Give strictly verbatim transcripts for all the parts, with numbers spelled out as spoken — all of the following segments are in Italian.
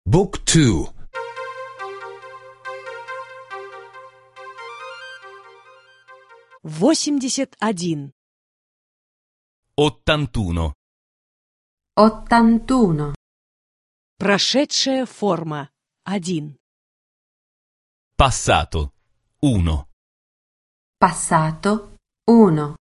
Book two. восемьдесят один. ottantuno. ottantuno. Прошедшая форма. один. Passato. uno. Passato. uno.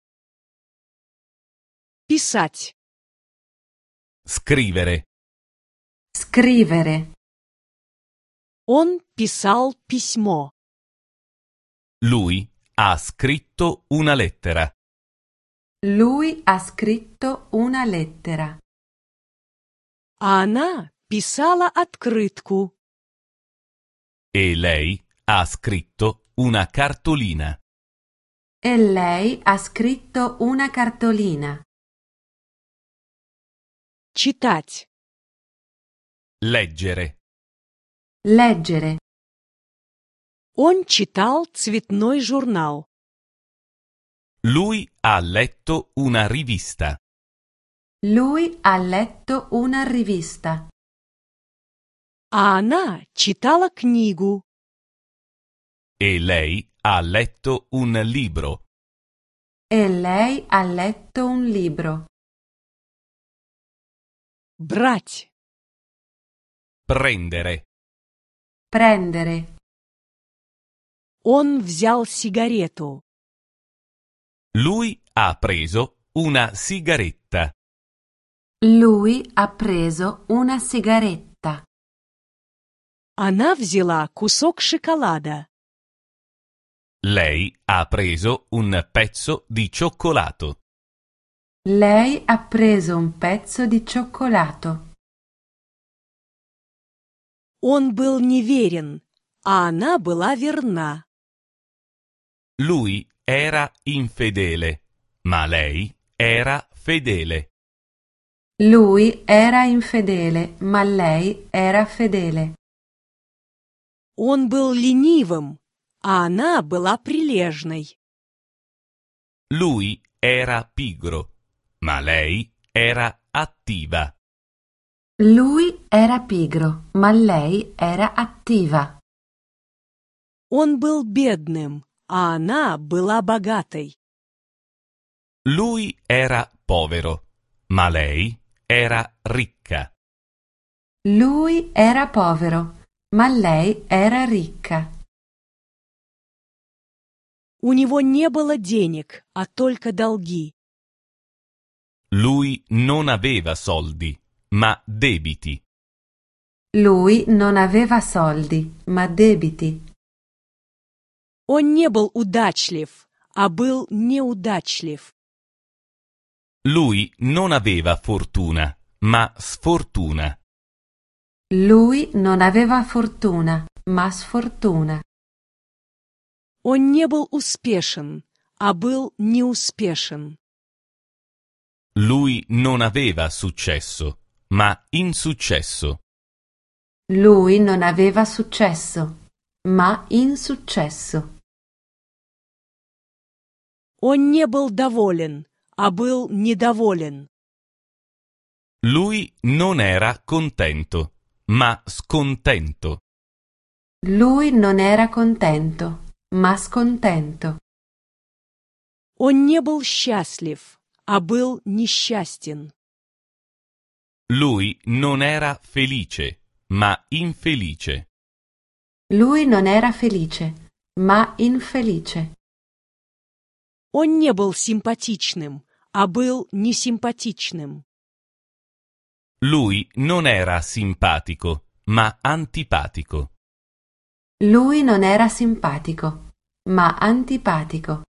Писать. Scrivere. Scrivere. Он писал письмо. Lui ha scritto una lettera. Lui ha scritto una lettera. А она писала открытку. E lei ha scritto una cartolina. E lei ha scritto una cartolina. Читать. Leggere. Leggere. Он читал цветной журнал. Lui ha letto una rivista. Lui ha letto una rivista. А она читала книгу. E lei ha letto un libro. E lei ha letto un libro. Брать. Prendere. Prendere. Он взял сигарету. Lui ha preso una sigaretta. Lui ha preso una sigaretta. Она взяла кусок шоколада. Lei ha preso un pezzo di cioccolato. Lei ha preso un pezzo di cioccolato. Он был неверен, а она была верна. Lui era infedele, ma lei era fedele. Lui era infedele, ma lei era fedele. Он был ленивым, а она была прилежной. Lui era pigro, ma lei era attiva. Lui era pigro, ma lei era attiva. Он был бедным, а она была богатой. Lui era povero, ma lei era ricca. Lui era povero, ma lei era ricca. У него не было денег, а только долги. Lui non aveva soldi, ma debiti. Lui non aveva soldi, ma debiti. Он не был удачлив, а был неудачлив. Lui non aveva fortuna, ma sfortuna. Lui non aveva fortuna, ma sfortuna. Он не был успешен, а был неуспешен. Lui non aveva successo, ma insuccesso. Lui non aveva successo, ma insuccesso. Он не был доволен, а был недоволен. Lui non era contento, ma scontento. Lui non era contento, ma scontento. Он не был счастлив, а был несчастен. Lui non era felice, ma infelice. Lui non era felice, ma infelice. Он не был симпатичным, а был несимпатичным. Lui non era simpatico, ma antipatico. Lui non era simpatico, ma antipatico.